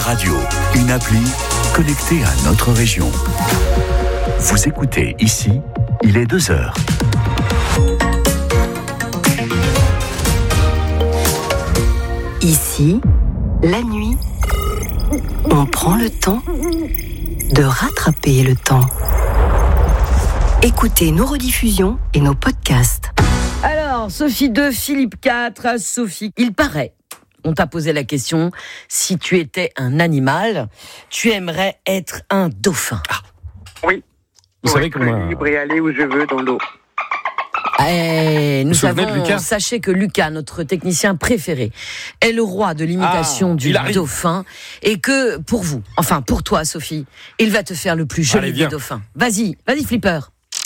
Radio, une appli connectée à notre région. Vous écoutez ici, il est 2h. Ici, la nuit, on prend le temps de rattraper le temps. Écoutez nos rediffusions et nos podcasts. Alors, Sophie 2, Philippe 4, Sophie, il paraît, on t'a posé la question, si tu étais un animal, tu aimerais être un dauphin. Oui. Vous savez comment... être libre et aller où je veux dans l'eau. Nous souvenez de Lucas ? sachez que Lucas, notre technicien préféré, est le roi de l'imitation du dauphin, et que pour vous, enfin pour toi Sophie, il va te faire le plus joli des dauphins. Vas-y Flipper.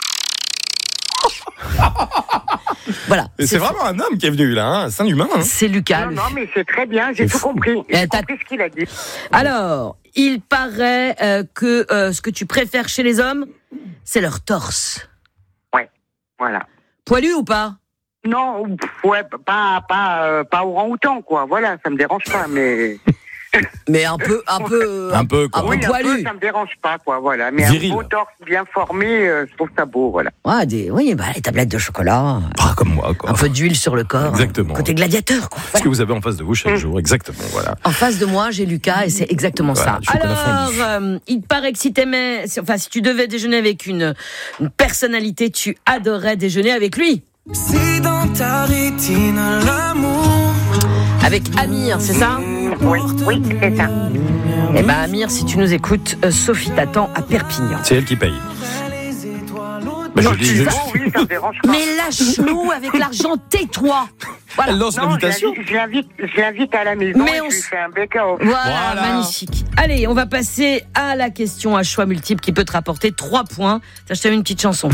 Voilà. C'est vraiment un homme qui est venu là, hein, c'est un humain. Hein. C'est Lucas. Non, mais c'est très bien, j'ai tout compris. J'ai compris ce qu'il a dit. Alors, il paraît que ce que tu préfères chez les hommes, c'est leur torse. Ouais, voilà. Poilu ou pas ? Non, ouais, pas orang-outan, quoi. Voilà, ça me dérange pas, mais... Mais un peu oui, poilu. Ça me dérange pas, quoi, voilà. Mais viril. Un beau torse bien formé, je trouve ça beau, voilà. Ouais, les tablettes de chocolat. Comme moi, quoi. Un peu d'huile sur le corps. Exactement. Côté gladiateur, quoi. Ce que vous avez en face de vous chaque jour, exactement, voilà. En face de moi, j'ai Lucas et c'est exactement ça. Du chocolat fondu. Alors, il paraît que si tu devais déjeuner avec une personnalité, tu adorerais déjeuner avec lui. C'est dans ta rétine l'amour. Avec Amir, c'est ça ? Oui, c'est ça. Eh ben Amir, si tu nous écoutes, Sophie t'attend à Perpignan. C'est elle qui paye. Non, oui, ça me dérange pas. Mais lâche-nous avec l'argent, tais-toi. Voilà. Elle lance l'invitation. Je l'invite à la maison Mais et on je lui fais un bec-off. Voilà, magnifique. Allez, on va passer à la question à choix multiple qui peut te rapporter 3 points. Je t'ai une petite chanson.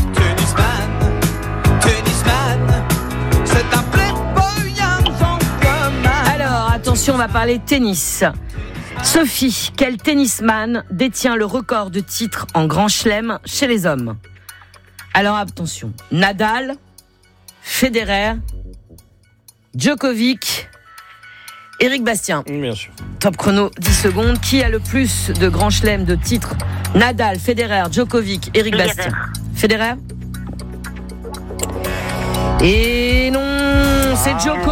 Tennisman, c'est un playboy gentleman. Alors, attention, on va parler tennis. Sophie, quel tennisman détient le record de titres en Grand Chelem chez les hommes ? Alors, attention. Nadal, Federer, Djokovic, Éric Bastien. Bien sûr. Top chrono, 10 secondes. Qui a le plus de Grand Chelem de titres ? Nadal, Federer, Djokovic, Éric Bastien. Federer ? Et non, c'est Djoko.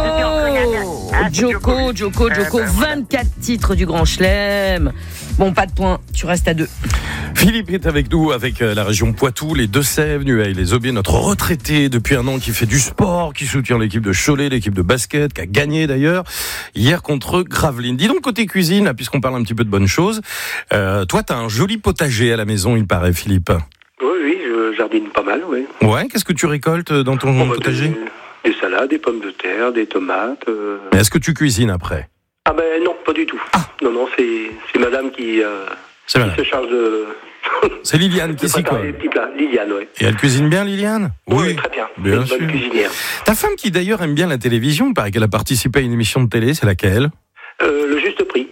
Djoko, 24 titres du Grand Chelem. Bon, pas de points, tu restes à 2. Philippe est avec nous, avec la région Poitou, les Deux-Sèvres, Nueil, les Aubiers, notre retraité depuis un an qui fait du sport, qui soutient l'équipe de Cholet, l'équipe de basket, qui a gagné d'ailleurs hier contre Gravelines. Dis donc côté cuisine, là, puisqu'on parle un petit peu de bonnes choses, toi t'as un joli potager à la maison, il paraît, Philippe. Oui, je jardine pas mal, oui. Ouais, qu'est-ce que tu récoltes dans ton potager ? Des salades, des pommes de terre, des tomates. Mais est-ce que tu cuisines après ? Ah ben non, pas du tout. Non, c'est madame qui se charge de... C'est Liliane qui s'y colle. Les petits plats. Liliane, oui. Et elle cuisine bien, Liliane ? Oui, très bien. Bien une sûr. bonne cuisinière. Ta femme qui d'ailleurs aime bien la télévision, il paraît qu'elle a participé à une émission de télé, c'est laquelle ? Le juste prix.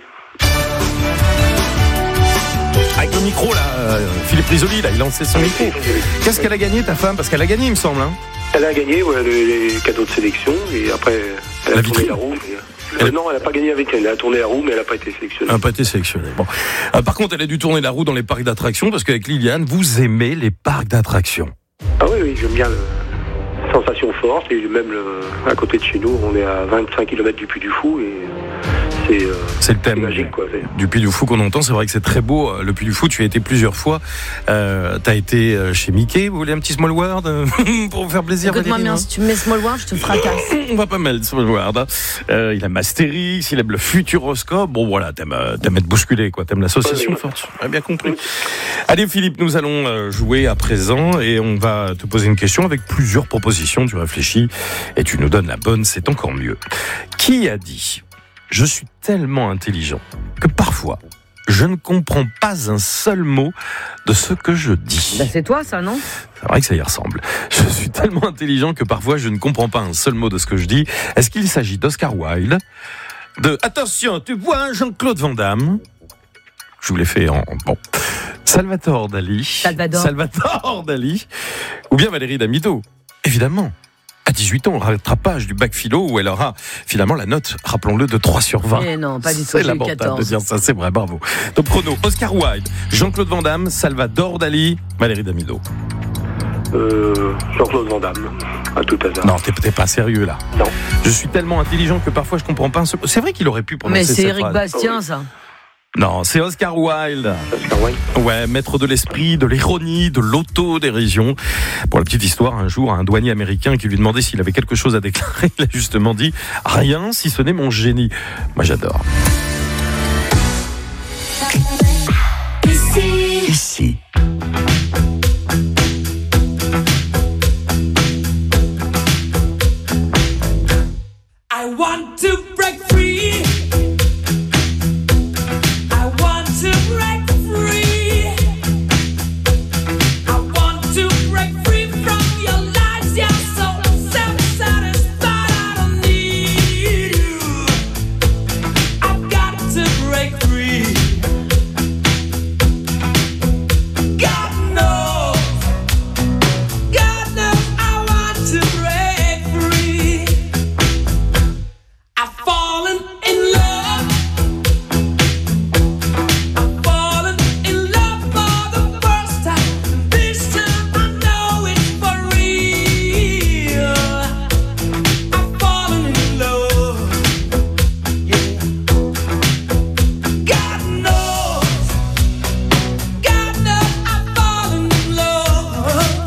Avec le micro là, Philippe Risoli là, il lançait son micro. Qu'est-ce qu'elle a gagné ta femme ? Parce qu'elle a gagné il me semble. Hein. Elle a gagné les cadeaux de sélection et après elle a tourné la roue. Non, elle n'a pas gagné la vitrine, elle a tourné la roue mais elle n'a pas été sélectionnée. Elle n'a pas été sélectionnée. Bon. Par contre elle a dû tourner la roue dans les parcs d'attractions parce qu'avec Liliane, vous aimez les parcs d'attractions. Ah oui, j'aime bien la sensation forte et même à côté de chez nous, on est à 25 km du Puy du Fou et c'est le thème magique, quoi, du Puy du Fou qu'on entend. C'est vrai que c'est très beau, le Puy du Fou. Tu y as été plusieurs fois. T'as été chez Mickey. Vous voulez un petit Small World pour vous faire plaisir? Écoute-moi bien, si tu me mets Small World, je te fracasse. On va pas mal Small World. Il aime Astérix, il aime le Futuroscope. Bon voilà, t'aimes être bousculé, quoi. T'aimes l'association forte. On a bien compris. Allez Philippe, nous allons jouer à présent et on va te poser une question avec plusieurs propositions. Tu réfléchis et tu nous donnes la bonne. C'est encore mieux. Qui a dit: je suis tellement intelligent que parfois, je ne comprends pas un seul mot de ce que je dis. Bah c'est toi ça, non? C'est vrai que ça y ressemble. Je suis tellement intelligent que parfois, je ne comprends pas un seul mot de ce que je dis. Est-ce qu'il s'agit d'Oscar Wilde, de attention, tu vois Jean-Claude Van Damme? Je vous l'ai fait en... Bon. Salvatore Dali. Salvador Dali. Ou bien Valérie D'Amido. Évidemment. 18 ans, rattrapage du bac philo, où elle aura finalement la note, rappelons-le, de 3 sur 20. Mais non, pas du tout. C'est lamentable de dire ça, c'est vrai, bravo. Top chrono, Oscar Wilde, Jean-Claude Van Damme, Salvador Dali, Valérie Damido. Jean-Claude Van Damme, à tout hasard. Non, t'es pas sérieux là. Non. Je suis tellement intelligent que parfois je comprends pas un seul... C'est vrai qu'il aurait pu prononcer cette phrase. Mais c'est Éric Bastien, ça. Non, c'est Oscar Wilde. Oscar Wilde. Ouais, maître de l'esprit, de l'ironie, de l'autodérision. Pour la petite histoire, un jour, un douanier américain qui lui demandait s'il avait quelque chose à déclarer, il a justement dit « Rien, si ce n'est mon génie ». Moi, j'adore. Ici. I want to break free. I want to break free. I want to break free from your lies. You're so self-satisfied. I don't need you. I've got to break free. God knows I want to break free. I've fallen in love. I've fallen in love for the first time. This time I know it's for real. I've fallen in love. Yeah. God knows I've fallen in love.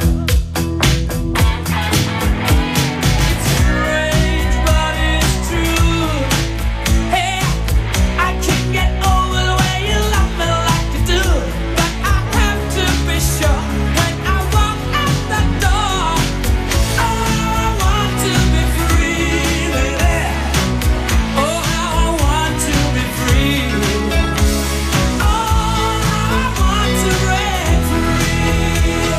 It's strange, but it's true. Hey, I can't get over the way you love me like you do. But I have to be sure when I walk out the door. Oh, I want to be free, baby. Oh, how I want to be free. Oh, I want to break free.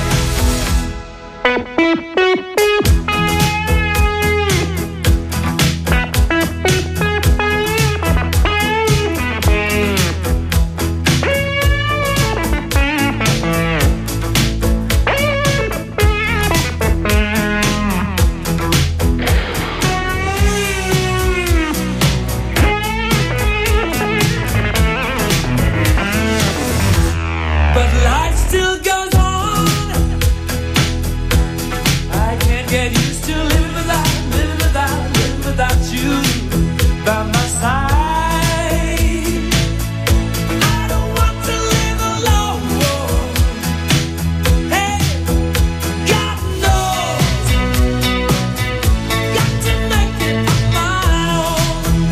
But life still goes on. I can't get used to living without you by my side. I don't want to live alone. Hey, God knows, got to make it on my own.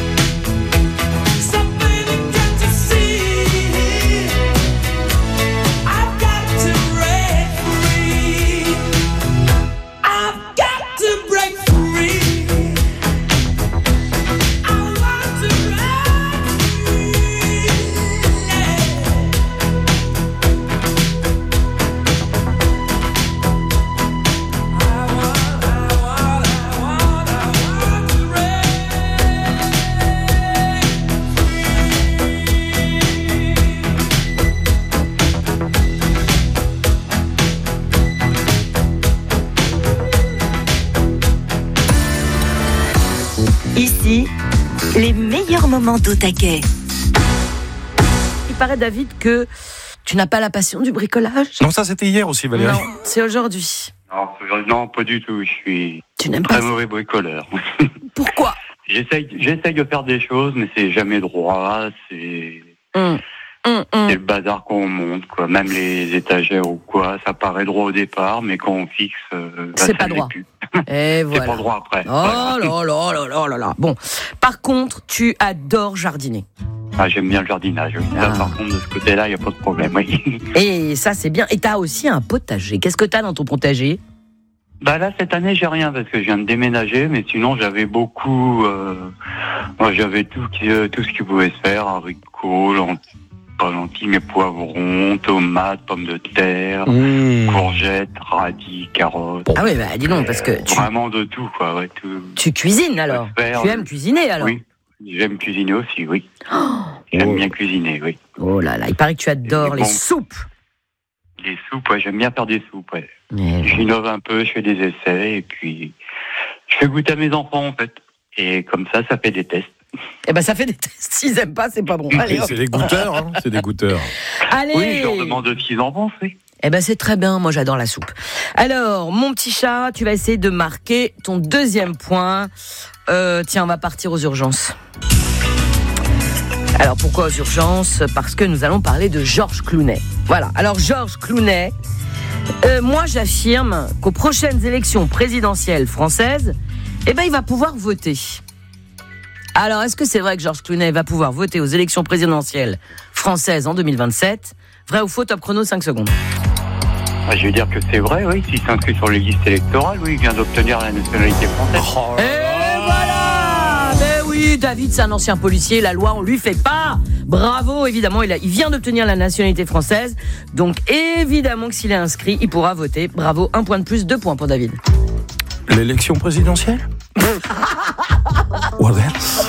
So baby, can't you see? I've got to break free. I've got to break free. I want to break free. I want to Ici, les meilleurs moments d'Otaquet. Il paraît, David, que tu n'as pas la passion du bricolage. Non, ça c'était hier aussi, Valérie. Non, c'est aujourd'hui. Non, pas du tout. Je suis Tu n'aimes très pas ça. mauvais bricoleur. Pourquoi? J'essaye de faire des choses, mais c'est jamais droit. C'est le bazar qu'on monte, quoi. Même les étagères ou quoi, ça paraît droit au départ, mais quand on fixe, C'est ça pas l'est droit. plus. Et voilà. C'est pas droit après. Oh là. Bon, par contre, tu adores jardiner. Ah, j'aime bien le jardinage. Oui. Ça, par contre, de ce côté-là, il n'y a pas de problème. Oui. Et ça, c'est bien. Et t'as aussi un potager. Qu'est-ce que t'as dans ton potager? Bah là, cette année, j'ai rien parce que je viens de déménager, mais sinon, j'avais beaucoup. Moi, j'avais tout ce qui pouvait se faire, haricots, pas lentilles, mais poivrons, tomates, pommes de terre, courgettes, radis, carottes. Ah oui, bah dis donc, parce que vraiment de tout, quoi. Ouais, tout. Tu cuisines alors? Tu aimes cuisiner alors? Oui, j'aime cuisiner aussi, oui. J'aime bien cuisiner, oui. Oh là là, il paraît que tu adores les soupes. Les soupes, ouais, j'aime bien faire des soupes, ouais. J'innove un peu, je fais des essais, et puis Je fais goûter à mes enfants, en fait. Et comme ça fait des tests. Eh ben, ça fait des tests. S'ils aiment pas, c'est pas bon. Allez, hop. C'est des goûteurs, hein. C'est des goûteurs. Allez. Oui, je leur demande ce qu'ils en pensent, oui. Eh ben, c'est très bien. Moi, j'adore la soupe. Alors, mon petit chat, tu vas essayer de marquer ton deuxième point. Tiens, on va partir aux urgences. Alors, pourquoi aux urgences ? Parce que nous allons parler de Georges Clooney. Voilà. Alors, Georges Clooney, moi, j'affirme qu'aux prochaines élections présidentielles françaises, eh ben, il va pouvoir voter. Alors, est-ce que c'est vrai que Georges Clooney va pouvoir voter aux élections présidentielles françaises en 2027 ? Vrai ou faux, top chrono, 5 secondes. Je vais dire que c'est vrai, oui. S'il s'inscrit sur les listes électorales, oui, il vient d'obtenir la nationalité française. Et voilà. Mais oui, David, c'est un ancien policier, la loi, on lui fait pas. Bravo, évidemment, il vient d'obtenir la nationalité française. Donc, évidemment que s'il est inscrit, il pourra voter. Bravo, 1 point de plus, 2 points pour David. L'élection présidentielle? What else?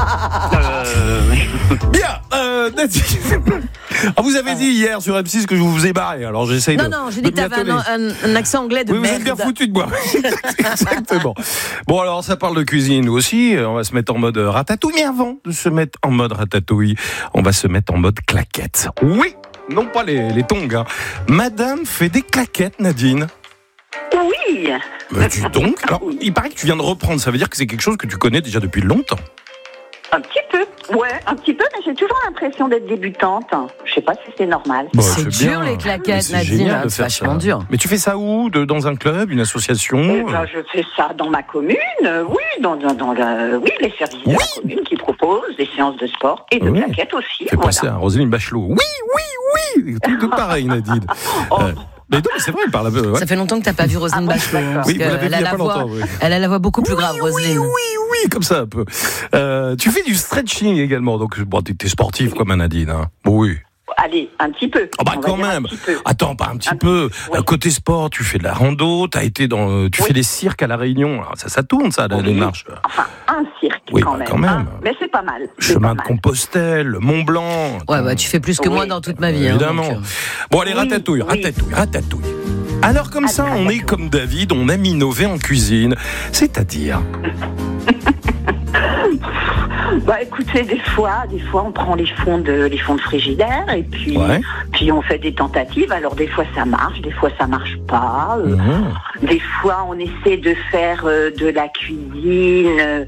Bien, Nadine. Vous avez dit hier sur M6 que je vous ai barré, alors j'essaye de... Non, j'ai dit que t'avais un accent anglais de merde. Oui, vous êtes bien foutu de moi. Exactement. Bon, alors ça parle de cuisine aussi, on va se mettre en mode ratatouille, mais avant de se mettre en mode ratatouille, on va se mettre en mode claquette. Oui, non pas les tongs, hein. Madame fait des claquettes, Nadine. Oui. Mais dis donc, alors, il paraît que tu viens de reprendre, ça veut dire que c'est quelque chose que tu connais déjà depuis longtemps. Un petit peu, un petit peu, mais j'ai toujours l'impression d'être débutante. Je sais pas si c'est normal. Bon, c'est dur bien. les claquettes, c'est Nadine, génial de c'est faire vachement ça. dur. Mais tu fais ça où? Dans un club, une association? Je fais ça dans ma commune, oui, dans les services de la commune qui proposent des séances de sport et de claquettes aussi. Fais penser à Roselyne Bachelot. Oui. Tout pareil, Nadine. Mais non, c'est vrai, elle parle un peu. Ouais. Ça fait longtemps que t'as pas vu Roselyne Bachelot. Oui, vous l'avez vu il y a pas longtemps. Oui. Elle a la voix beaucoup plus grave, Roselyne. Oui, comme ça un peu. Tu fais du stretching également, donc bon, t'es sportif comme Nadine. Hein. Bon, oui. Allez, un petit peu. Oh bah quand même. Attends, pas un petit peu. Côté sport, tu fais de la rando, tu fais des cirques à La Réunion. Alors, ça tourne, ça, la démarche. Enfin, un cirque quand même. Hein. Mais c'est pas mal. Chemin de Compostelle, Mont Blanc. Ouais, bah tu fais plus que moi dans toute ma vie. Évidemment. Hein, bon, allez, ratatouille. Alors comme ça, on est comme David, on aime innover en cuisine. C'est-à-dire... Bah écoutez, des fois on prend les fonds de frigidaire et puis on fait des tentatives. Alors des fois ça marche, des fois ça marche pas. Des fois on essaie de faire de la cuisine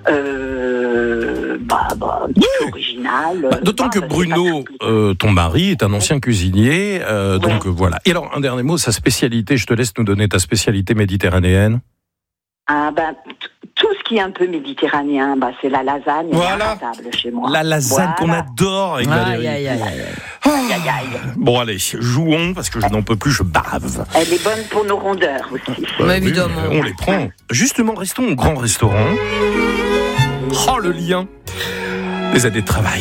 originale. D'autant que Bruno, ton mari, est un ancien cuisinier, donc voilà. Et alors un dernier mot, sa spécialité. Je te laisse nous donner ta spécialité méditerranéenne. Tout ce qui est un peu méditerranéen, c'est la lasagne à la table chez moi. La lasagne qu'on adore avec Valérie. Bon allez, jouons parce que je n'en peux plus, je bave. Elle est bonne pour nos rondeurs aussi. Évidemment. On les prend. Justement, restons au grand restaurant. Oh le lien. Les années de travail.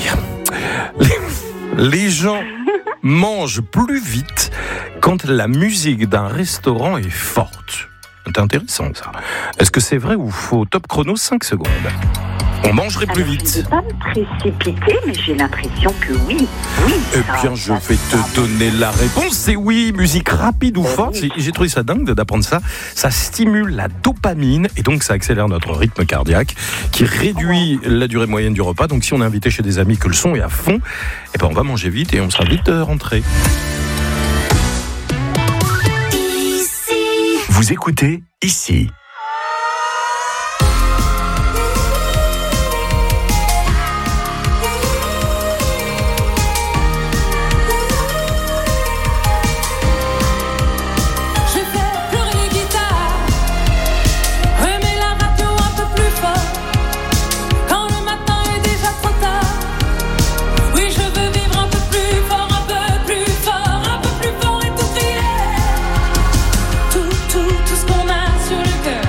Les gens mangent plus vite quand la musique d'un restaurant est forte. C'est intéressant ça. Est-ce que c'est vrai ou faux? Top chrono, 5 secondes. On mangerait plus vite. Je ne vais pas me précipiter, mais j'ai l'impression que oui. Eh bien, je vais te donner la réponse. C'est oui, musique rapide ou forte. J'ai trouvé ça dingue d'apprendre ça. Ça stimule la dopamine et donc ça accélère notre rythme cardiaque qui réduit la durée moyenne du repas. Donc si on est invité chez des amis que le son est à fond, eh ben on va manger vite et on sera vite rentré. Vous écoutez ici. Je fais pleurer les guitares, remets la radio un peu plus fort, quand le matin est déjà trop tard. Oui, je veux vivre un peu plus fort, un peu plus fort, un peu plus fort et tout crier. Tout ce qu'on a sur le cœur.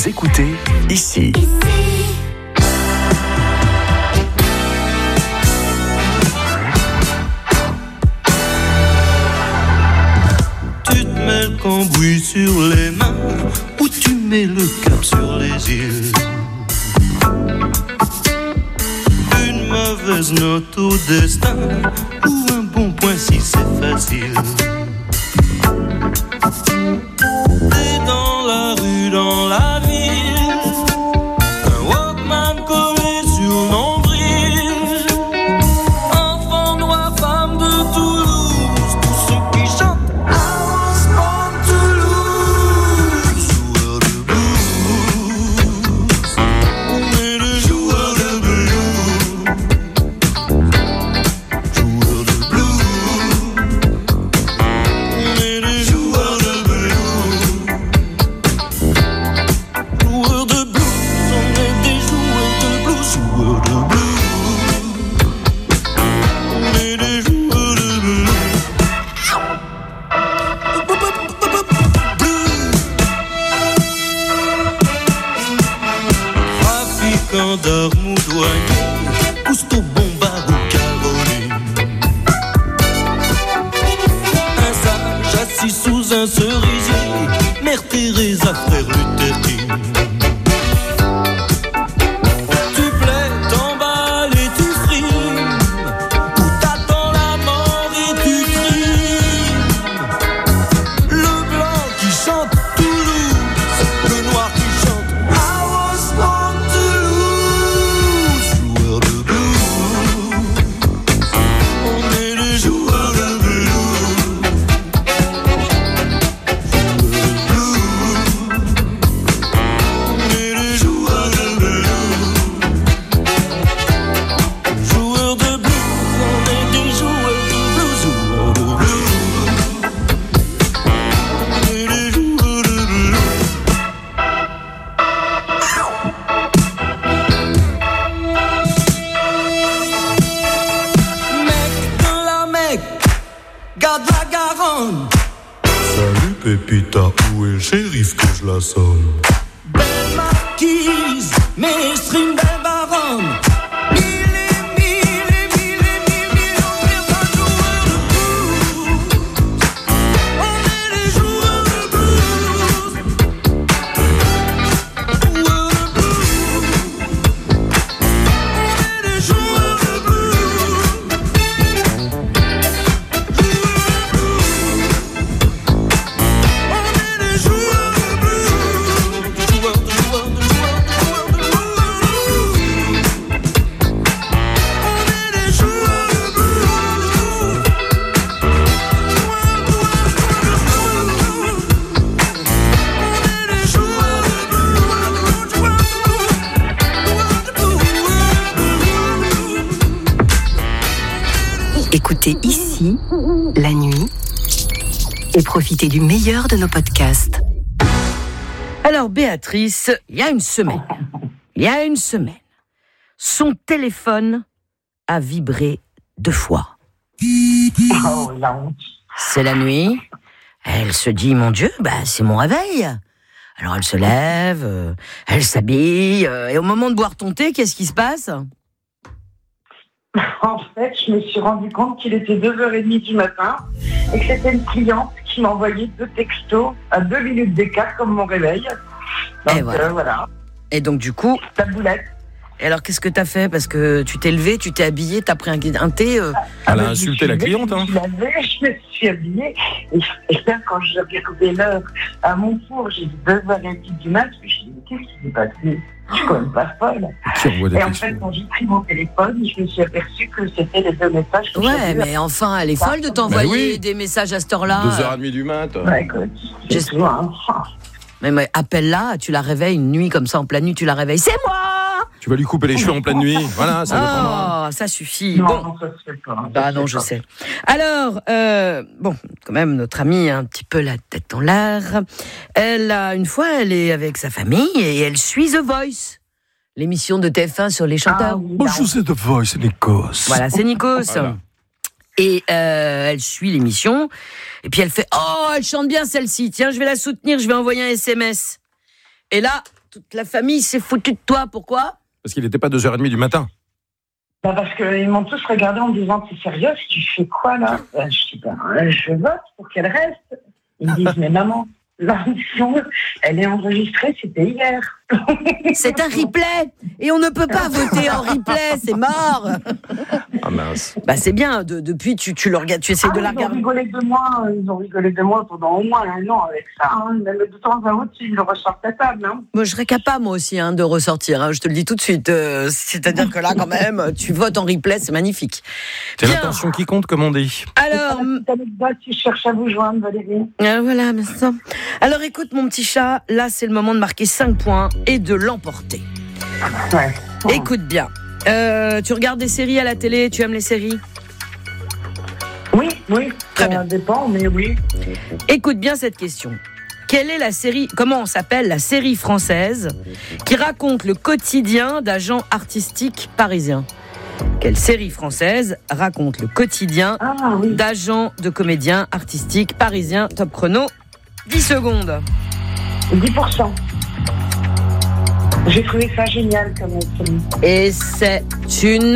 Vous écoutez ici. Tu te mets le cambouis sur les mains ou tu mets le cap sur les îles. Une mauvaise note au destin ou un bon point si c'est facile. T'es dans la rue, dans la ville, un Walkman collé sur le nombril. Enfant noir, femme de Toulouse, tous ceux qui chantent I was born to lose. Joueur de blues, on est les joueurs de blues. Joueurs de blues, on est les joueurs de blues. Joueurs de blues, on est des joueurs de blues. Joueurs de blues, on est des joueurs de blues. Trafiquant d'armes ou douanier, Cousteau, Bombard ou Caroline. Un sage assis sous un cerisier, Mère Teresa, frère Luther King. Tu plais, t'emballes et tu frimes, ou t'attends la mort et tu trimes. Le blanc qui chante Toulouse, le noir qui chante I was born to lose. Joueurs de blues, on est les joueurs de blues. On est les joueurs de blues. Joueurs de blues, on est des joueurs de blues. Joueurs de blues, on est les joueurs de blues. Mec de la Mecque, garde la Garonne. Salut Pépita, où est le shérif que je la sonne? Belle marquise, maestrine, belle baronne. Mille et mille et mille et mille millions de personnes joueurs de blues. On est les joueurs de blues. Joueurs de blues. On est les joueurs de blues. On est les joueurs de blues. Joueurs de joueurs de joueurs de joueurs de blues. On est les joueurs de blues. On est les joueurs de blues. Écoutez ici, la nuit, et profitez du meilleur de nos podcasts. Alors, Béatrice, il y a une semaine, son téléphone a vibré 2 fois. Oh, la honte. C'est la nuit. Elle se dit, mon Dieu, c'est mon réveil. Alors elle se lève, elle s'habille, et au moment de boire ton thé, qu'est-ce qui se passe ? En fait, je me suis rendu compte qu'il était 2h30 du matin et que c'était une cliente qui m'a envoyé 2 textos à 2 minutes d'écart comme mon réveil. Donc, Et voilà. Et donc du coup, ta boulette. Et alors qu'est-ce que t'as fait ? Parce que tu t'es levé, tu t'es habillé, t'as pris un thé. Elle a insulté la cliente, hein. Je me suis habillée et quand j'avais regardé l'heure à mon four, j'ai dit 2h30 du mat, je me suis dit, mais qu'est-ce qui s'est passé ? Je suis quand même pas folle. Et en fait, quand j'ai pris mon téléphone, je me suis aperçue que c'était les 2 messages que Ouais, mais enfin, elle est folle de t'envoyer des messages à cette heure-là. 2h30 du mat. Ouais, écoute, mais appelle-la, tu la réveilles une nuit comme ça, en pleine nuit, tu la réveilles. C'est moi ! Tu vas lui couper les cheveux en pleine nuit. Voilà, ça dépendra. Ça suffit. Non, ça se fait pas. Ah non, je sais. Alors, quand même, notre amie a un petit peu la tête en l'air. Une fois, elle est avec sa famille et elle suit The Voice. L'émission de TF1 sur les chanteurs. Bonjour, c'est The Voice, c'est Nikos. Voilà, c'est Nikos. Voilà. Et elle suit l'émission. Et puis elle fait, oh, elle chante bien celle-ci. Tiens, je vais la soutenir, je vais envoyer un SMS. Et là, toute la famille s'est foutue de toi. Pourquoi ? Parce qu'il n'était pas 2h30 du matin. Bah parce qu'ils m'ont tous regardé en me disant t'es sérieux, tu fais quoi là? Je dis je vote pour qu'elle reste. Ils me disent mais maman, l'audition, elle est enregistrée, c'était hier. C'est un replay et on ne peut pas voter en replay, c'est mort. Ah mince. Bah c'est bien, depuis tu le regardes, tu essaies de la regarder. Ils ont rigolé de moi pendant au moins un an avec ça. Même de temps à autre, ils le ressortent à table. Moi je serais capable moi aussi de ressortir, je te le dis tout de suite. C'est-à-dire que là quand même, tu votes en replay, c'est magnifique. C'est l'intention qui compte, comme on dit. Alors, tu cherches à vous joindre, Valérie. Voilà, merci. Alors écoute mon petit chat, là c'est le moment de marquer 5 points et de l'emporter. Ouais. Écoute bien. Tu regardes des séries à la télé, tu aimes les séries ? Oui, très bien. Ça dépend, mais oui. Écoute bien cette question. Quelle est la série, comment s'appelle la série française qui raconte le quotidien d'agents artistiques parisiens ? Quelle série française raconte le quotidien d'agents de comédiens artistiques parisiens ? Top chrono, 10 secondes. 10%. J'ai trouvé ça génial comme série. Et c'est une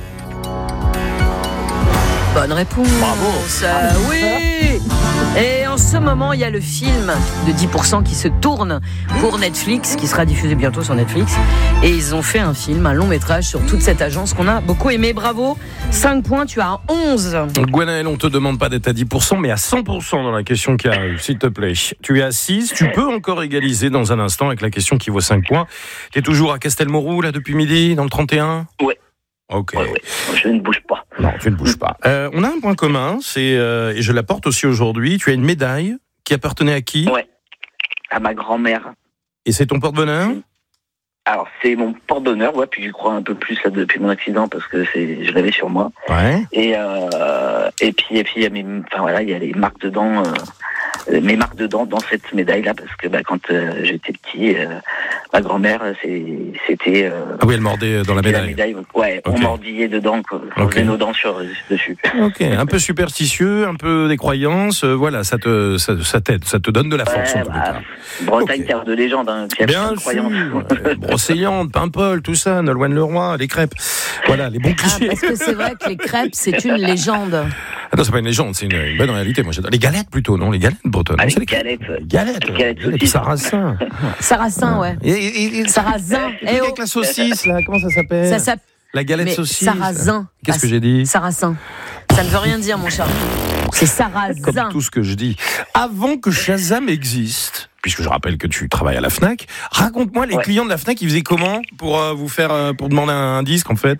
bonne réponse. Bravo. Oui. Et en ce moment, il y a le film de 10% qui se tourne pour Netflix, qui sera diffusé bientôt sur Netflix. Et ils ont fait un film, un long métrage sur toute cette agence qu'on a beaucoup aimé. Bravo. 5 points, tu as 11. Gwenaëlle, on te demande pas d'être à 10%, mais à 100% dans la question qui arrive, s'il te plaît. Tu es à 6, tu peux encore égaliser dans un instant avec la question qui vaut 5 points. Tu es toujours à Castelmourou, là, depuis midi, dans le 31 ? Ouais. Ok. Ouais. Je ne bouge pas. Non, tu ne bouges pas. On a un point commun, et je l'apporte aussi aujourd'hui. Tu as une médaille qui appartenait à qui ? Ouais. À ma grand-mère. Et c'est ton porte-bonheur ? Alors, c'est mon porte-bonheur, ouais, puis je crois un peu plus là, depuis mon accident, parce que je l'avais sur moi. Ouais. Et puis, il y a il y a les marques dedans, mes marques dedans dans cette médaille-là, parce que quand j'étais petit, ma grand-mère, c'était... ah oui, elle mordait dans la médaille. Ouais, okay. On mordillait dedans, on faisait nos dents dessus. Ok, un peu superstitieux, un peu des croyances, voilà, ça t'aide, ça te donne de la force. Bretagne, terre de légende, bien sûr. Brocéliande, Paimpol, tout ça, Nolwenn-Leroy, les crêpes. Voilà, les bons clichés. Parce que c'est vrai que les crêpes, c'est une légende. Ah non, c'est pas une légende, c'est une bonne réalité. Moi, j'adore. Les galettes plutôt, non ? Les galettes bretonnes. Ah, les galettes. Galettes sarrasin. Sarrasin, ouais. Et sarrasin. Et avec la saucisse, là, comment ça s'appelle ? La galette saucisse. Sarrasin. Qu'est-ce que j'ai dit ? Sarrasin. Ça ne veut rien dire, mon cher. C'est sarrasin. Comme tout ce que je dis. Avant que Shazam existe, puisque je rappelle que tu travailles à la Fnac, raconte-moi les clients de la Fnac, ils faisaient comment pour pour demander un disque, en fait ?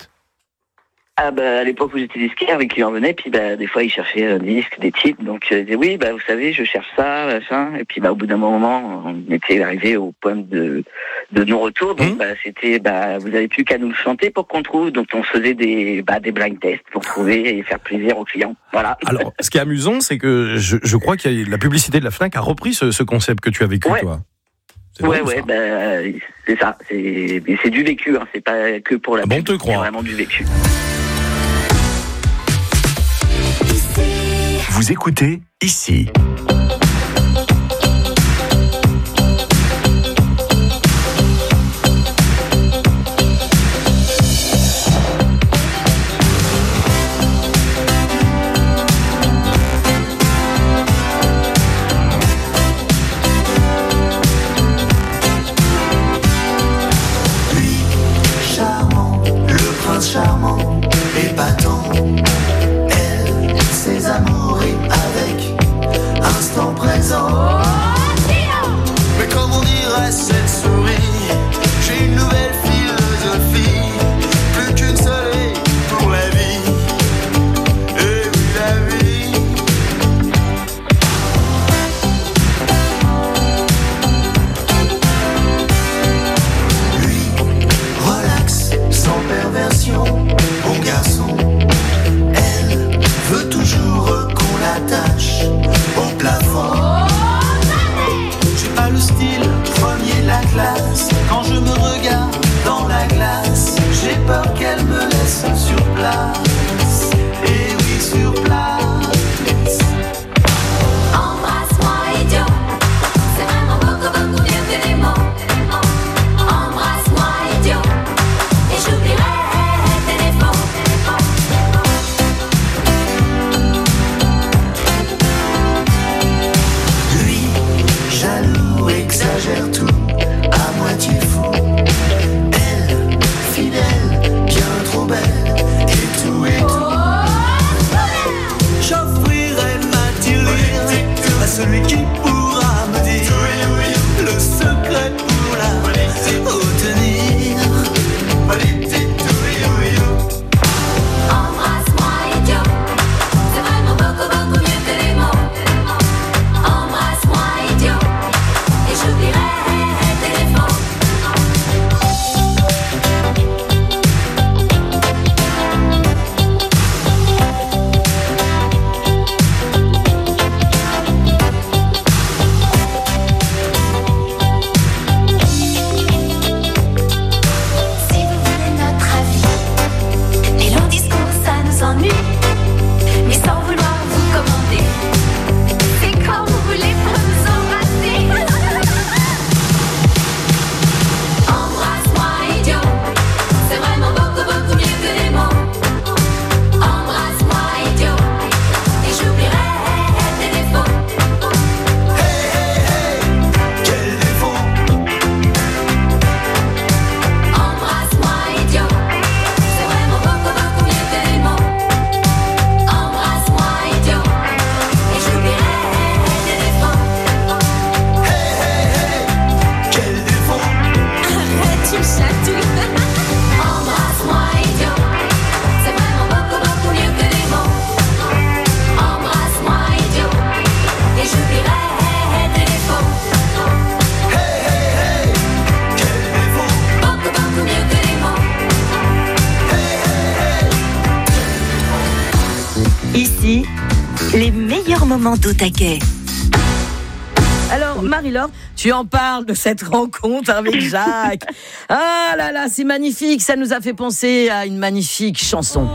À l'époque où j'étais disquaire, les clients venaient, puis des fois ils cherchaient un disque, des titres, donc ils disaient oui, vous savez, je cherche ça, machin, et puis au bout d'un moment, on était arrivé au point de non-retour, donc c'était vous avez plus qu'à nous le chanter pour qu'on trouve, donc on faisait des blind tests pour trouver et faire plaisir aux clients, voilà. Alors, ce qui est amusant, c'est que je crois que la publicité de la Fnac a repris ce concept que tu as vécu, toi. C'est ça, c'est du vécu, c'est pas que pour la pub, c'est vraiment du vécu. Vous écoutez ici. Lui, charmant, le prince charmant, épatant. Elle, ses amours et avec instant présent. Mais comment dirait cette souris, j'ai une nouvelle philosophie, plus qu'une seule et pour la vie. Et oui, la vie. Lui, relax, sans perversion, bon garçon. Elle veut toujours qu'on l'attache au plafond. J'ai pas le style, premier la classe. Quand je me regarde dans la glace, j'ai peur qu'elle me laisse sur place. Et oui, sur place. Embrasse-moi, idiot. C'est vraiment beaucoup, beaucoup mieux que les mots. moment au taquet. Alors, Marie-Laure, tu en parles de cette rencontre avec Jacques. Ah là là, c'est magnifique. Ça nous a fait penser à une magnifique chanson.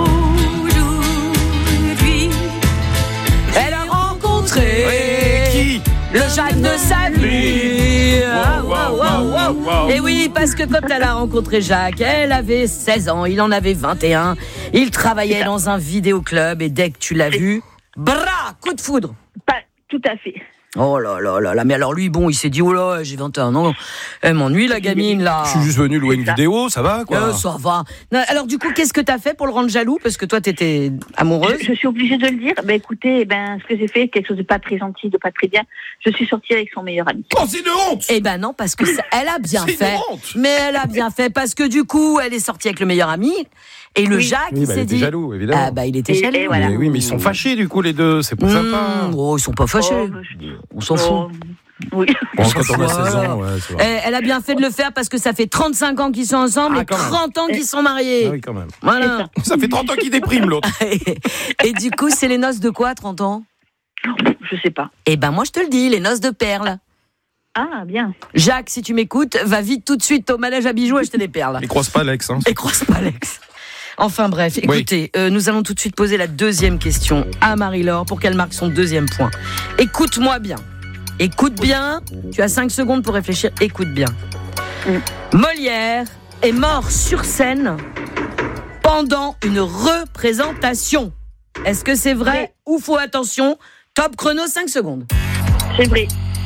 Elle a rencontré le Jacques de sa vie. Et oui, parce que quand elle a rencontré Jacques, elle avait 16 ans, il en avait 21. Il travaillait dans un vidéoclub et dès que tu l'as vu, coup de foudre. Pas tout à fait. Oh là là là là, mais alors lui, bon, il s'est dit, oh là, j'ai 21 ans, elle m'ennuie la gamine là. Je suis juste venu louer une vidéo, ça va quoi. Ça va. Non, alors du coup, qu'est-ce que t'as fait pour le rendre jaloux? Parce que toi, t'étais amoureuse. Je suis obligée de le dire. Écoutez, ce que j'ai fait, quelque chose de pas très gentil, de pas très bien. Je suis sortie avec son meilleur ami. Oh, c'est une honte! Non, parce que elle a bien fait. Mais elle a bien fait parce que du coup, elle est sortie avec le meilleur ami. Et le Jacques, il s'est dit. Il était jaloux, évidemment. Il était jaloux. Et voilà. Mais ils sont fâchés, du coup, les deux. C'est pas sympa. Oh, ils sont pas fâchés. On s'en fout. Oui. Bon, quand on a 16 ans, ouais, c'est vrai. Elle a bien fait de le faire parce que ça fait 35 ans qu'ils sont ensemble et 30 ans qu'ils sont mariés. Ah oui, quand même. Voilà. Ça fait 30 ans qu'ils dépriment, l'autre. Et du coup, c'est les noces de quoi, 30 ans? Je sais pas. Moi, je te le dis, les noces de perles. Ah, bien. Jacques, si tu m'écoutes, va vite tout de suite au manège à bijoux acheter des perles. Et croise pas Alex. Et croise pas Alex. Enfin bref, écoutez, nous allons tout de suite poser la deuxième question à Marie-Laure pour qu'elle marque son deuxième point. Écoute-moi bien. Écoute bien. Tu as 5 secondes pour réfléchir. Écoute bien. Molière est mort sur scène pendant une représentation. Est-ce que c'est vrai ou faux? Attention, top chrono, 5 secondes. C'est vrai.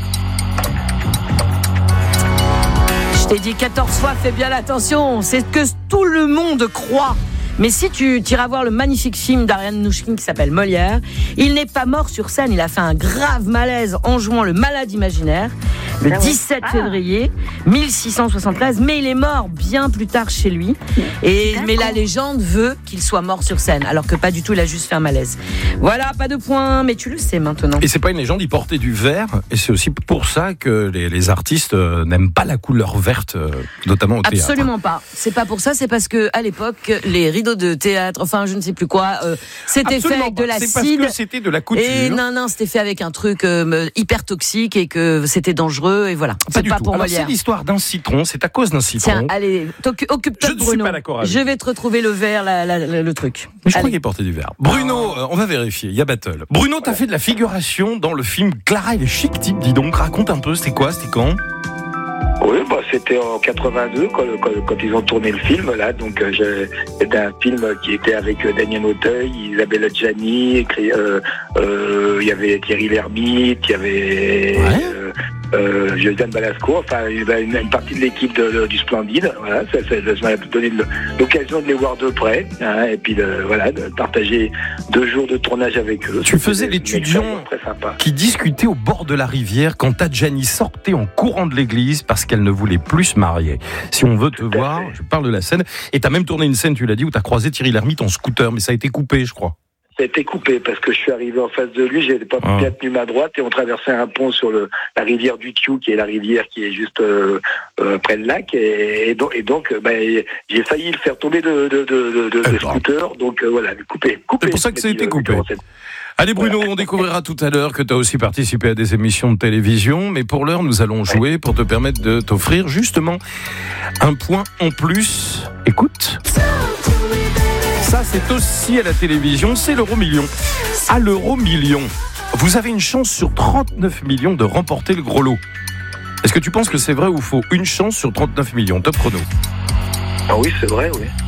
Je t'ai dit 14 fois, fais bien attention. C'est ce que tout le monde croit. Mais si tu iras voir le magnifique film d'Ariane Nouchkine qui s'appelle Molière, il n'est pas mort sur scène, il a fait un grave malaise en jouant le malade imaginaire le 17 février 1673, mais il est mort bien plus tard chez lui. Mais la légende veut qu'il soit mort sur scène, alors que pas du tout, il a juste fait un malaise. Voilà, pas de point, mais tu le sais maintenant. Et c'est pas une légende, il portait du vert, et c'est aussi pour ça que les artistes n'aiment pas la couleur verte, notamment au théâtre. Absolument pas. C'est pas pour ça, c'est parce que à l'époque, les rideaux de théâtre, enfin je ne sais plus quoi, c'était fait avec de l'acide. C'est parce que c'était de la couture. Et non, c'était fait avec un truc hyper toxique et que c'était dangereux et voilà. Pas du pas tout. pour Alors Molière. c'est l'histoire d'un citron, c'est à cause d'un citron. Tiens, allez, occupe-toi de Bruno. Je ne suis pas d'accord avec. Je vais te retrouver le verre, le truc. Mais je crois qu'il portait du vert. Bruno, on va vérifier, il y a battle. Bruno, t'as fait de la figuration dans le film Clara et les chic types, dis donc, raconte un peu, c'était quoi, c'était quand? Oui, c'était en 82 quand ils ont tourné le film là. Donc c'était un film qui était avec Daniel Auteuil, Isabelle Adjani, il y avait Thierry Lhermitte, il y avait Josiane Balasco, enfin une partie de l'équipe du Splendide. Voilà, ça m'a donné l'occasion de les voir de près, et puis de partager 2 jours de tournage avec eux. Tu faisais l'étudiant qui discutait au bord de la rivière quand Adjani sortait en courant de l'église parce qu'elle ne voulait plus se marier. Si on veut te voir, je parle de la scène. Et t'as même tourné une scène, tu l'as dit, où t'as croisé Thierry Lhermitte en scooter, mais ça a été coupé, je crois. Ça a été coupé parce que je suis arrivé en face de lui, j'avais pas bien tenu ma droite et on traversait un pont sur la rivière du Thiou, qui est la rivière qui est juste près le lac, et donc j'ai failli le faire tomber de scooter, donc voilà, coupé. C'est pour ça que ça a été coupé. Allez Bruno, on découvrira tout à l'heure que tu as aussi participé à des émissions de télévision, mais pour l'heure, nous allons jouer pour te permettre de t'offrir justement un point en plus. Écoute. Ça, c'est aussi à la télévision, c'est l'euro-million. À l'euro-million, vous avez une chance sur 39 millions de remporter le gros lot. Est-ce que tu penses que c'est vrai ou faux? Une chance sur 39 millions, top chrono. Ah oui, c'est vrai, oui.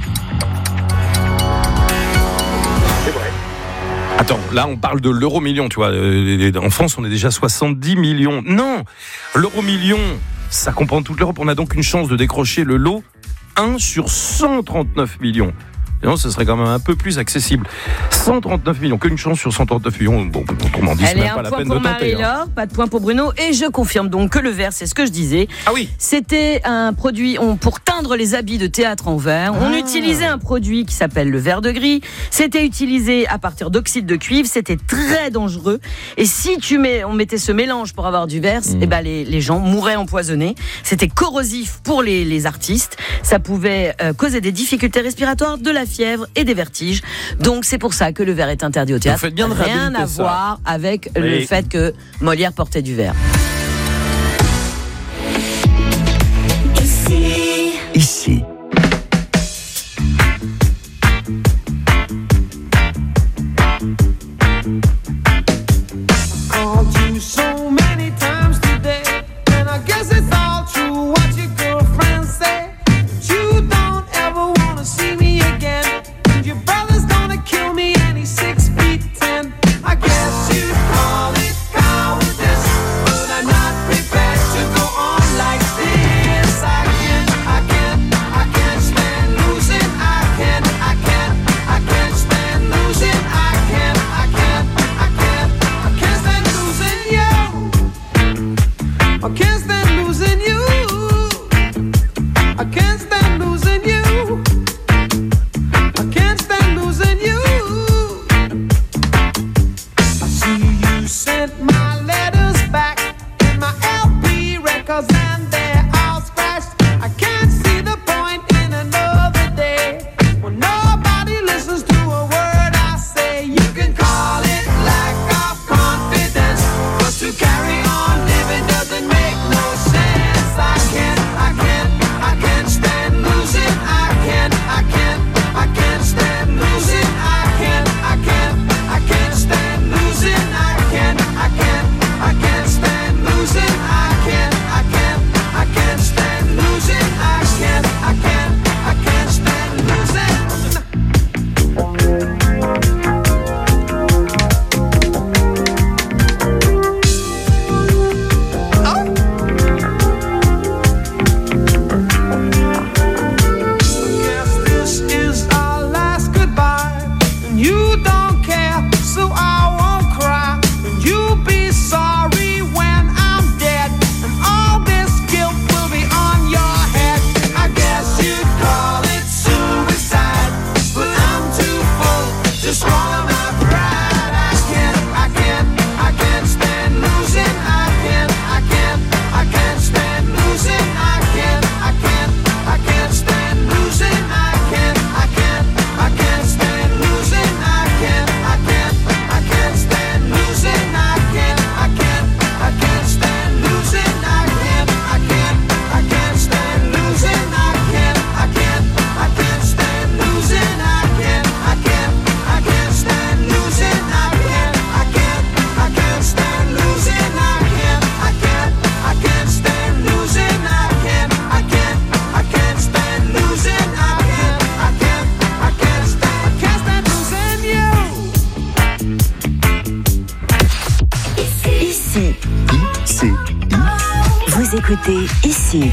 C'est vrai. Attends, là on parle de l'euro-million, tu vois. En France, on est déjà 70 millions. Non, l'euro-million, ça comprend toute l'Europe. On a donc une chance de décrocher le lot 1 sur 139 millions. Non, ce serait quand même un peu plus accessible. 139 millions, qu'une chance sur 139 millions. Bon, autrement dit, c'est même pas la peine de tenter. Allez, un point pour Marie-Laure, pas de point pour Bruno. Et je confirme donc que le verre, c'est ce que je disais. Ah oui. C'était un produit, pour teindre les habits de théâtre en verre. On utilisait un produit qui s'appelle le verre de gris. C'était utilisé à partir d'oxyde de cuivre. C'était très dangereux. Et si on mettait ce mélange pour avoir du verre, les gens mouraient empoisonnés. C'était corrosif pour les artistes. Ça pouvait causer des difficultés respiratoires, de la fièvre et des vertiges. Donc c'est pour ça que le verre est interdit au théâtre. Vous faites bien de rien à réhabiliter ça. voir avec le fait que Molière portait du verre. Ici. Called you so many times today, and I guess it's all true what your girlfriends say. You don't ever wanna see me again, and your brother's gonna kill me and he's 6'10". I guess you'd call it cowardice, but I'm not prepared to go on like this. I can't stand losing. I can't stand losing. I can't stand losing you. I can't stand losing you. I can't stand losing you. I can't stand losing you. I see you sent my letters back and my LP records and they're all scratched. I can't see the point in another day when nobody listens to a word I say. You can call it lack of confidence, but to carry on living doesn't make no sense. I can't stand losing. I can't stand losing. I can't stand losing. I can't stand losing. I can't stand losing. I can't stand losing. Guess this is our last goodbye, and you don't care, so I won't cry. And you'll be sorry when I'm dead, and all this guilt will be on your head. I guess you'd call it suicide, but I'm too full to swallow my pride. I can't stand losing. I can't stand losing. I can't stand losing. I can't stand losing. I can't stand losing. I can't stand losing. I can't stand losing. I can't stand losing. I can't stand losing. I can't stand losing. I can't stand losing. I can't stand losing. Ici. Ici. Vous écoutez Ici.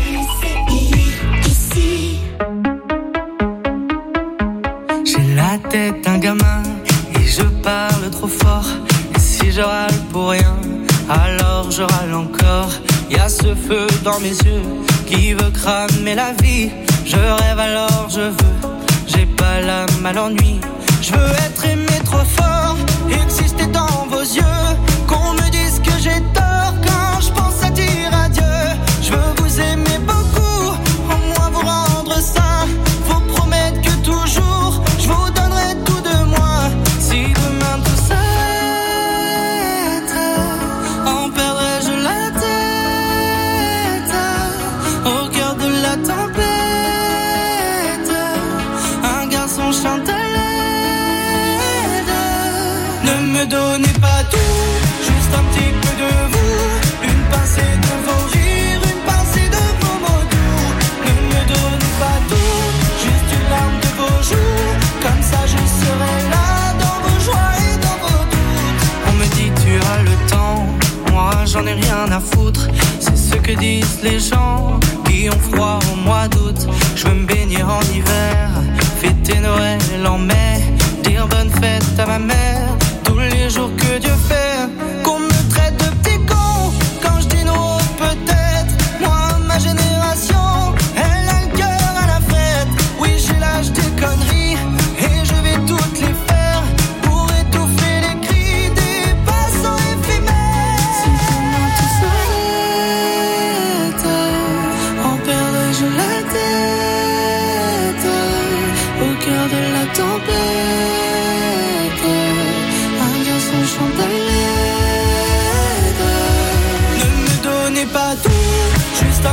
J'ai la tête d'un gamin et je parle trop fort. Et si je râle pour rien, alors je râle encore. Y a ce feu dans mes yeux qui veut cramer la vie. Je rêve alors je veux, j'ai pas l'âme à l'ennui. Je veux être aimé trop fort, exister dans vos yeux. Qu'on me dise que j'ai tort quand je pense à dire adieu. Je veux vous aimer beaucoup, au moins vous rendre ça. Vous promettre que toujours je vous donnerai tout de moi. Si demain tout s'arrête, en perdrai-je la tête au cœur de la tempête. Un garçon chante à l'aide. Ne me donnez pas tout, juste un petit peu de vous. Une pincée de vos rires, une pincée de vos mots doux. Ne me donnez pas tout, juste une larme de vos joues. Comme ça je serai là dans vos joies et dans vos doutes. On me dit tu as le temps, moi j'en ai rien à foutre. C'est ce que disent les gens qui ont froid au mois d'août. Je veux me baigner en hiver, fêter Noël en mai, dire bonne fête à ma mère tous les jours que Dieu fait. Qu'on me traite de petit con quand je dis non, peut-être. Moi, ma génération, elle a le cœur à la fête. Oui, j'ai l'âge des conneries et je vais toutes les faire pour étouffer les cris des passants éphémères. Si demain tout s'arrête, en perdrai-je la tête au cœur de la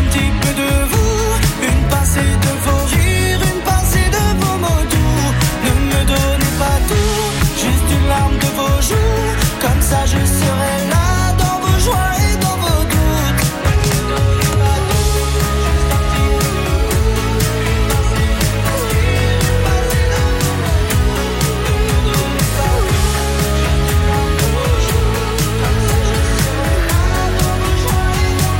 un petit peu de vous, une pincée de vos rires, une pincée de vos mots doux. Ne me donnez pas tout, juste une larme de vos joues. Comme ça je serai là dans vos joies et dans vos doutes. Ne me donnez pas tout, juste un petit peu de vous, une pincée de vos rires, une pincée de vos mots doux. Ne me donnez pas tout, juste une larme de vos joues. Comme ça je serai là dans vos joies et dans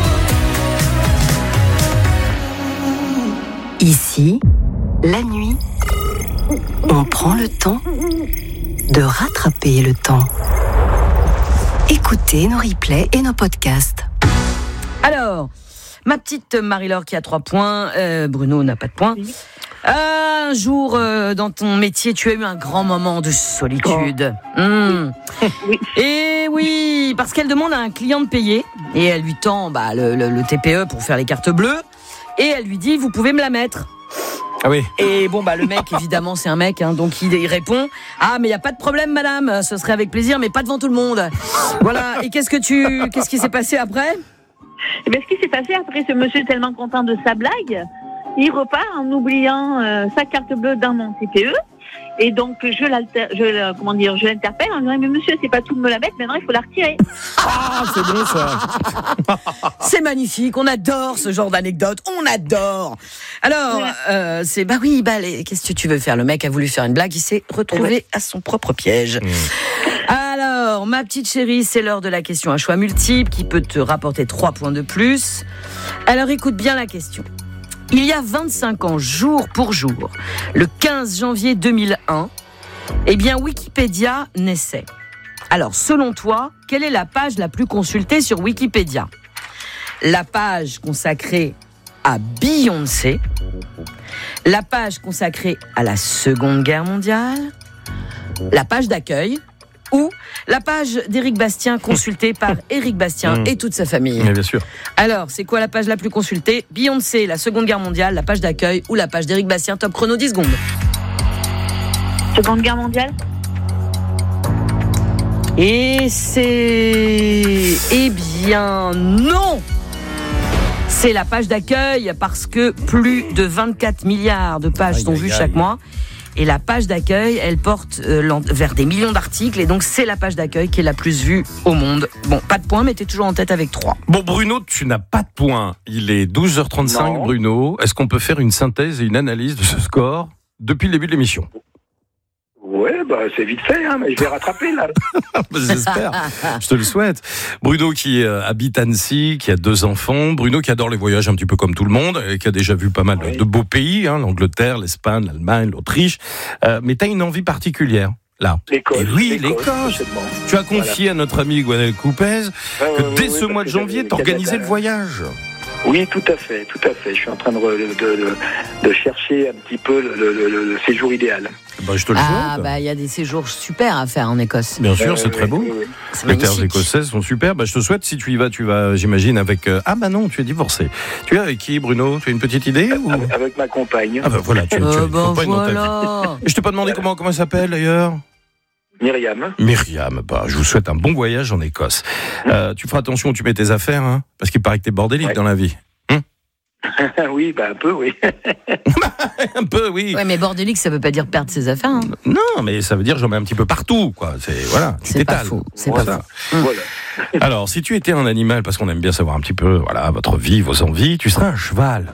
vos doutes. Ici, la nuit, on prend le temps de rattraper le temps. Écoutez nos replays et nos podcasts. Alors, ma petite Marie-Laure qui a 3 points, Bruno n'a pas de points. Un jour, dans ton métier, tu as eu un grand moment de solitude. Oui. Et oui, parce qu'elle demande à un client de payer, et elle lui tend le TPE pour faire les cartes bleues, et elle lui dit, vous pouvez me la mettre. Ah oui. Et bon, le mec, évidemment, c'est un mec, hein, donc il répond, ah, mais il n'y a pas de problème, madame, ce serait avec plaisir, mais pas devant tout le monde. Voilà, et qu'est-ce qui s'est passé après ? Eh bien, ce qui s'est passé après, ce monsieur est tellement content de sa blague, il repart en oubliant sa carte bleue dans mon TPE. Et donc, je l'interpelle en disant, mais monsieur, c'est pas tout de me la mettre, maintenant il faut la retirer. Ah, c'est bon ça. C'est magnifique, on adore ce genre d'anecdote, on adore. Alors, qu'est-ce que tu veux faire ? Le mec a voulu faire une blague, il s'est retrouvé à son propre piège. Alors, ma petite chérie, c'est l'heure de la question à choix multiple qui peut te rapporter 3 points de plus. Alors, écoute bien la question. Il y a 25 ans, jour pour jour, le 15 janvier 2001, Wikipédia naissait. Alors, selon toi, quelle est la page la plus consultée sur Wikipédia ? La page consacrée à Beyoncé, la page consacrée à la Seconde Guerre mondiale, la page d'accueil ou la page d'Éric Bastien consultée par Éric Bastien et toute sa famille. Oui, bien sûr. Alors, c'est quoi la page la plus consultée ? Beyoncé, la Seconde Guerre mondiale, la page d'accueil ou la page d'Éric Bastien ? Top chrono, 10 secondes. Seconde Guerre mondiale ? Et c'est... Eh bien, non ! C'est la page d'accueil parce que plus de 24 milliards de pages sont vues chaque mois. Et la page d'accueil, elle porte vers des millions d'articles. Et donc, c'est la page d'accueil qui est la plus vue au monde. Bon, pas de points, mais t'es toujours en tête avec 3. Bon, Bruno, tu n'as pas de points. Il est 12h35, non. Bruno. Est-ce qu'on peut faire une synthèse et une analyse de ce score depuis le début de l'émission ? Ouais, c'est vite fait, hein, mais je vais rattraper, là. J'espère. Je te le souhaite. Bruno qui habite Annecy, qui a 2 enfants. Bruno qui adore les voyages un petit peu comme tout le monde, et qui a déjà vu pas mal de beaux pays, hein, l'Angleterre, l'Espagne, l'Allemagne, l'Autriche. Mais tu as une envie particulière, là. L'Écosse. Et oui, l'Écosse. Tu as confié à notre ami Gwenel Coupez que dès ce mois de janvier, t'organisais le voyage. Oui, tout à fait. Je suis en train de chercher un petit peu le séjour idéal. Je te le souhaite. Il y a des séjours super à faire en Écosse. Bien sûr, c'est très beau. Oui. Les terres écossaises sont super. Je te souhaite, si tu y vas, j'imagine, avec... non, tu es divorcé. Tu es avec qui, Bruno ? Tu as une petite idée ou... Avec ma compagne. Voilà, tu as une compagne dans ta vie. Et je t'ai pas demandé comment elle s'appelle, d'ailleurs ? Myriam, je vous souhaite un bon voyage en Écosse. Tu feras attention où tu mets tes affaires, hein, parce qu'il paraît que t'es bordélique dans la vie. Oui, un peu, oui. Un peu, oui. Ouais, mais bordélique, ça veut pas dire perdre ses affaires. Hein. Non, mais ça veut dire j'en mets un petit peu partout, quoi. Tu t'étales. C'est pas faux. Voilà. Alors, si tu étais un animal, parce qu'on aime bien savoir un petit peu, votre vie, vos envies, tu serais un cheval.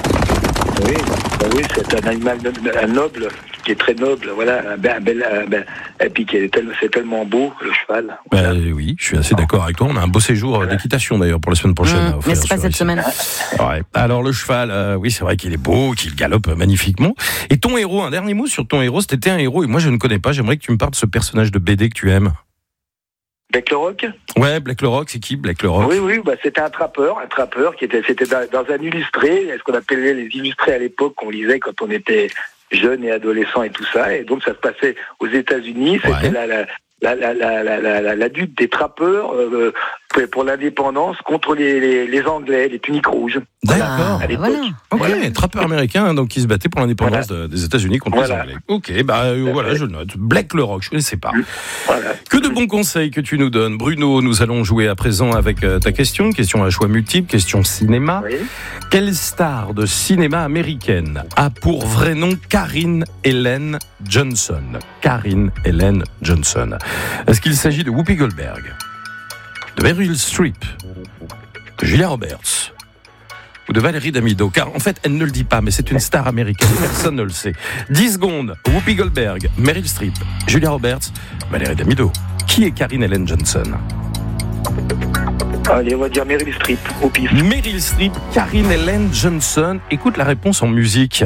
Oui, c'est un animal noble, qui est très noble, voilà, et puis c'est tellement beau, le cheval. Voilà. Oui, je suis assez d'accord avec toi. On a un beau séjour d'équitation d'ailleurs pour la semaine prochaine. Mais c'est pas cette semaine. Ouais. Alors le cheval, oui, c'est vrai qu'il est beau, qu'il galope magnifiquement. Et ton héros, un dernier mot sur ton héros, c'était un héros, et moi je ne connais pas, j'aimerais que tu me parles de ce personnage de BD que tu aimes. Black le Rock ? Ouais, Black le Rock, c'est qui Black le Rock ? Oui, c'était un trappeur c'était dans un illustré, ce qu'on appelait les illustrés à l'époque, qu'on lisait quand on était jeune et adolescent et tout ça, et donc ça se passait aux États-Unis, c'était la lutte des trappeurs pour l'indépendance contre les Anglais, les tuniques rouges. D'accord. À l'époque. Voilà. Ok, trappeur américain donc qui se battait pour l'indépendance des États-Unis contre les Anglais. Ok, voilà, je note. Black le Rock, je ne connaissais pas. Voilà. Que de bons conseils que tu nous donnes. Bruno, nous allons jouer à présent avec ta question à choix multiples, question cinéma. Oui. Quelle star de cinéma américaine a pour vrai nom Karyn Ellen Johnson? Karyn Ellen Johnson. Est-ce qu'il s'agit de Whoopi Goldberg, de Meryl Streep, de Julia Roberts ou de Valérie Damido? Car en fait, elle ne le dit pas, mais c'est une star américaine, personne ne le sait. 10 secondes, Whoopi Goldberg, Meryl Streep, Julia Roberts, Valérie Damido. Qui est Karyn Ellen Johnson? Allez, on va dire Meryl Streep, au pif. Meryl Streep, Karyn Ellen Johnson. Écoute la réponse en musique.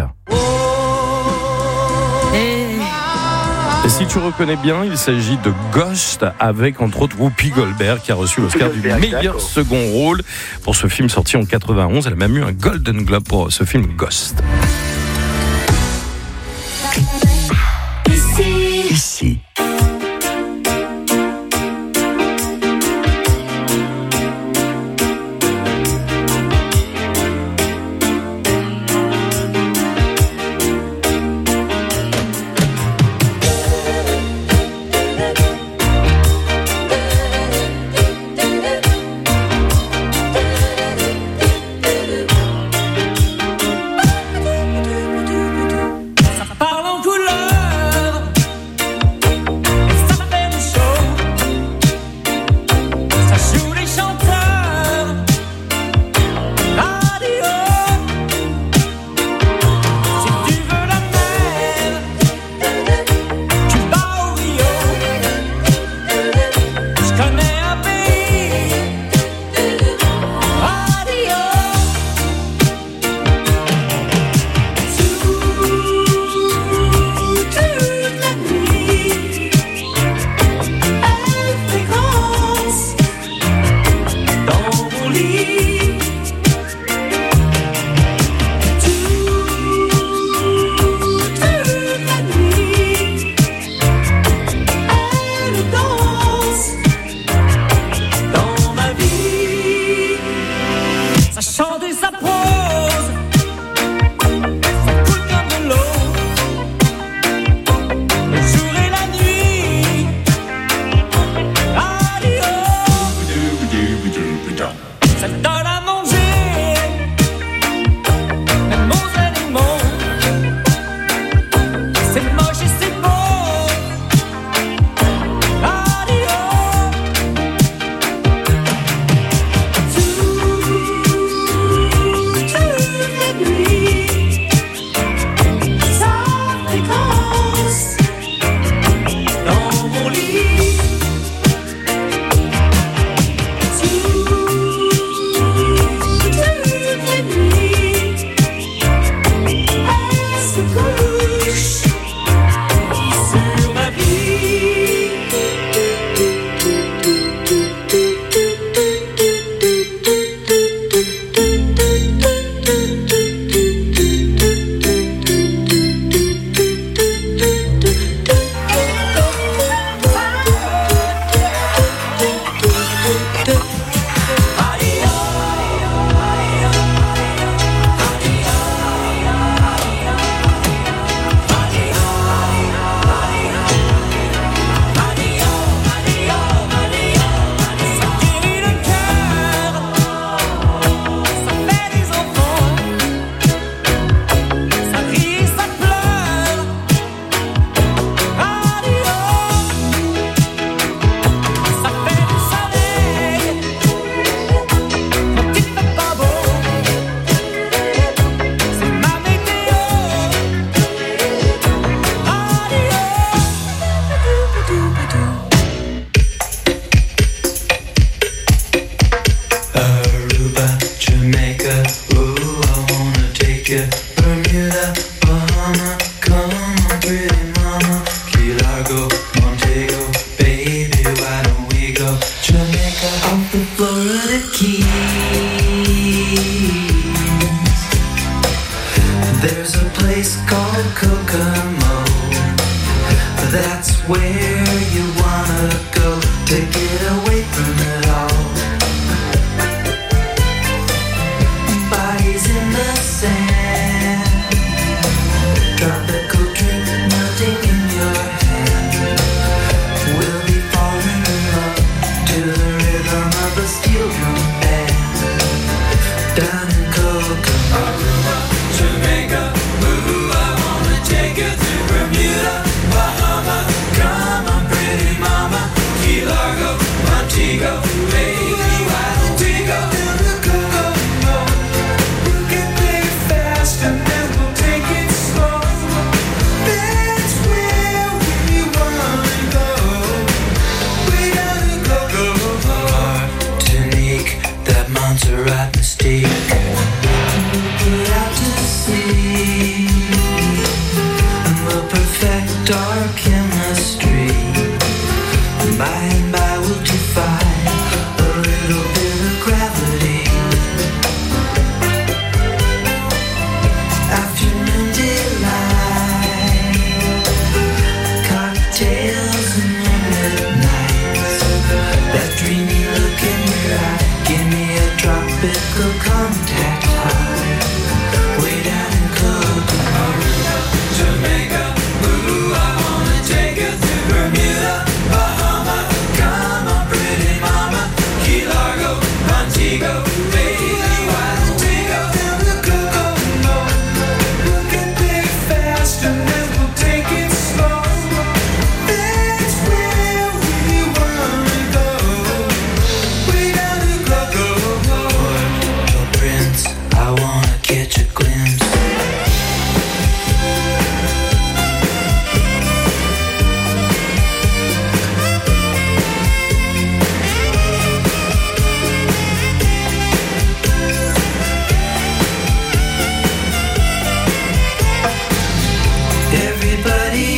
Et si tu reconnais bien, il s'agit de Ghost avec entre autres Whoopi Goldberg qui a reçu l'Oscar du meilleur second rôle pour ce film sorti en 91. Elle a même eu un Golden Globe pour ce film Ghost. Ici. Parle en couleur, ça fait du show, ça joue les chanteurs, radio. Si tu veux la mer, tu vas au Rio. Je connais un pays, radio. Ça chante et ça prose, ça coule comme de l'eau, le jour et la nuit, radio. Ça te donne à manger, même aux animaux, c'est moche et c'est beau, radio. That's where you wanna go to get away from it all. catch a glimpse. Everybody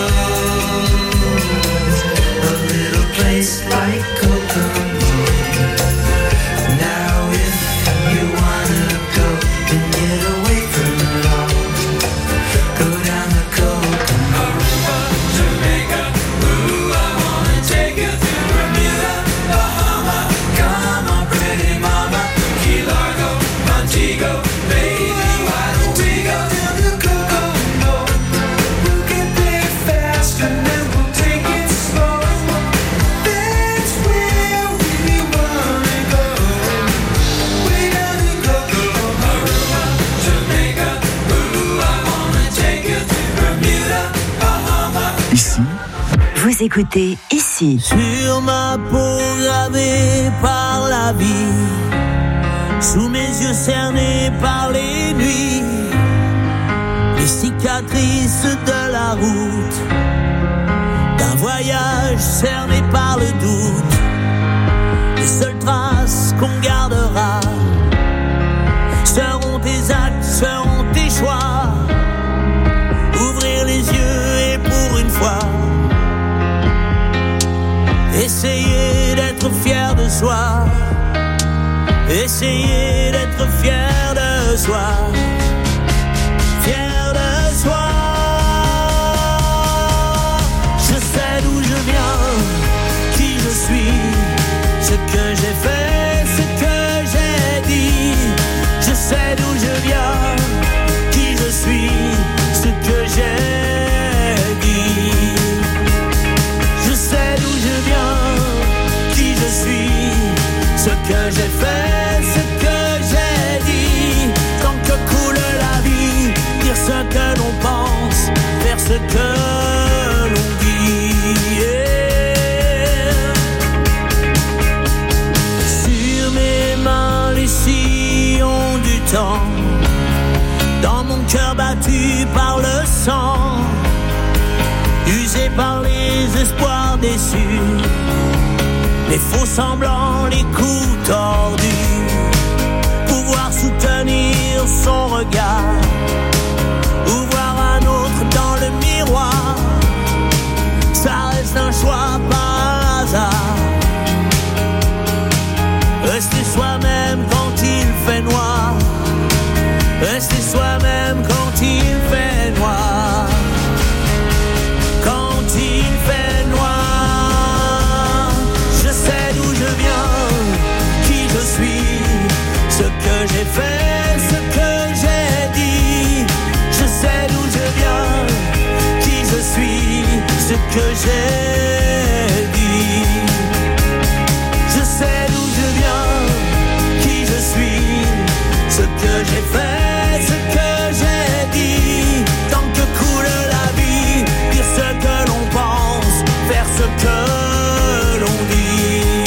knows a little place like Kokomo. Now if you wanna go and get away from it all, go down the Kokomo. Aruba, Jamaica, ooh, I wanna take you to Bermuda, Bahama. Come on, pretty mama, Key Largo, Montego, baby, why don't we go down the Kokomo? We'll get there fast and then we'll take it slow. That's where we wanna go. Way down the Kokomo. Aruba, Jamaica, ooh, I wanna take you to Bermuda, Bahama. Ici, Vous écoutez Ici. Sur ma peau gravée par la vie, sous mes yeux cernés par les nuits, les cicatrices de la route, d'un voyage cerné par le doute, les seules traces qu'on gardera seront tes actes, seront tes choix. Ouvrir les yeux et pour une fois essayer d'être fier de soi, essayer d'être fier de soi, fier de soi. Je sais d'où je viens, qui je suis, ce que j'ai fait, ce que j'ai dit. Je sais d'où je viens, qui je suis, ce que j'ai dit. Je sais d'où je viens, qui je suis, ce que j'ai fait, ce que j'ai dit. Tant que coule la vie, dire ce que l'on pense, faire ce que l'on dit. Sur mes mains les sillons du temps, dans mon cœur battu par le sang, usé par les espoirs déçus, les faux semblants, les coups tordus, pouvoir soutenir son regard, ou voir un autre dans le miroir, ça reste un choix par hasard. Rester soi-même quand il fait noir, rester soi-même quand il fait noir. Quand il fait noir, je sais d'où je viens, qui je suis, ce que j'ai fait, ce que j'ai dit. Je sais d'où je viens, qui je suis, ce que j'ai dit. Je sais d'où je viens, qui je suis, ce que j'ai fait, ce que j'ai dit. Tant que coule la vie, dire ce que l'on pense, faire ce que l'on dit.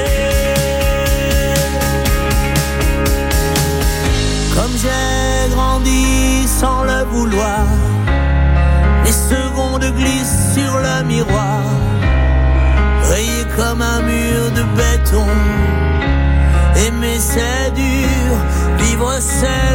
Comme j'ai grandi sans le vouloir, les secondes glissent sur le miroir, rayé comme un mur de béton. Aimer c'est dur, vivre c'est